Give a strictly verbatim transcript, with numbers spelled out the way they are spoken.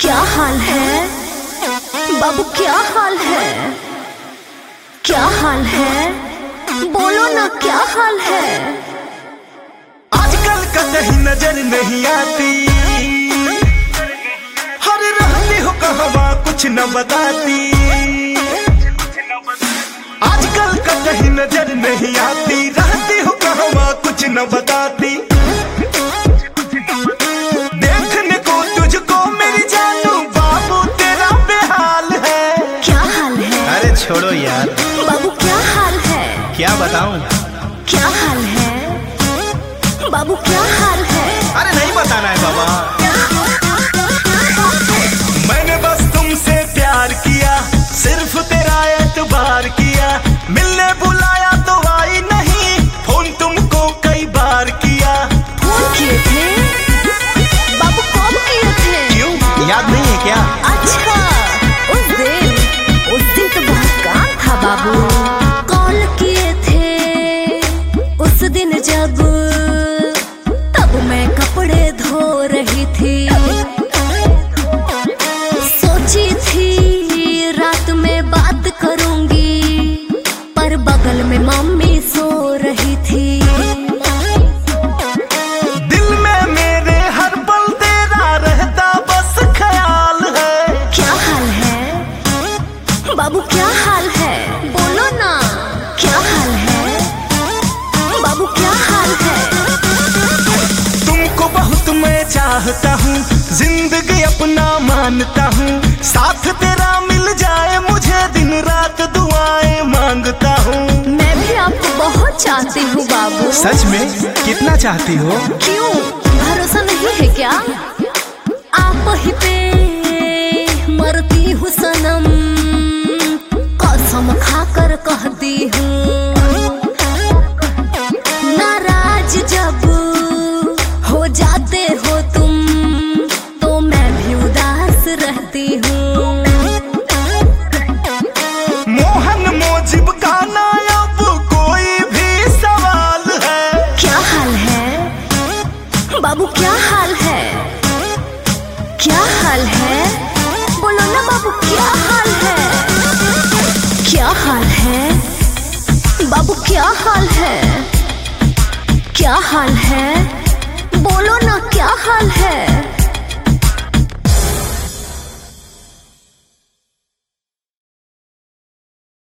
क्या हाल है बाबू, क्या हाल है, क्या हाल है, बोलो ना क्या हाल है। आजकल कहीं नजर नहीं आती, हर रहती हो कहवा कुछ न बताती। आजकल कहीं नजर नहीं आती, रहती हो कहवा कुछ न बताती। देखने को तुझको मेरी जानू बाबू तेरा बेहाल है। क्या हाल है? अरे छोड़ो यार बाबू, क्या हाल है, क्या बताऊं। क्या हाल है बाबू, क्या हाल है। अरे नहीं बताना है बाबा। मैंने बस तुमसे प्यार किया, सिर्फ तेरा एतबार किया। मिलने बुलाया तो आई नहीं, फोन तुमको कई बार किया। फोन किए थे बाबू, कब किए थे? क्यों, याद नहीं है क्या? अच्छा, उस दिन उस दिन तो बहुत काम था बाबू। कॉल किए थे उस दिन जब, तब मैं कपड़े धो रही थी। सोची थी रात में बात करूंगी, पर बगल में मम्मी सो रही थी। दिल में मेरे हर पल तेरा रहता बस ख्याल है। क्या हाल है बाबू, क्या हाल है, बोलो ना क्या हाल है बाबू, क्या हाल है। तुमको बहुत मैं चाहता हूँ, जिंदगी अपना मानता हूँ। साथ तेरा मिल जाए मुझे, दिन रात दुआएं मांगता हूँ। मैं भी आपको बहुत चाहती हूँ बाबू। सच में? कितना चाहती हो? क्यों, भरोसा नहीं है क्या? आप ही पे मरती हूँ सनम, कसम खाकर कहती हूँ। नाराज जब हो जाते हो तुम, तो मैं भी उदास रहती हूँ। मोहन मोजिब का नायब कोई भी सवाल है। क्या हाल है बाबू, क्या हाल है, क्या हाल है, बोलो ना बाबू क्या हाल है। क्या हाल है बाबू, क्या हाल है, क्या हाल है, बोलो ना क्या हाल है।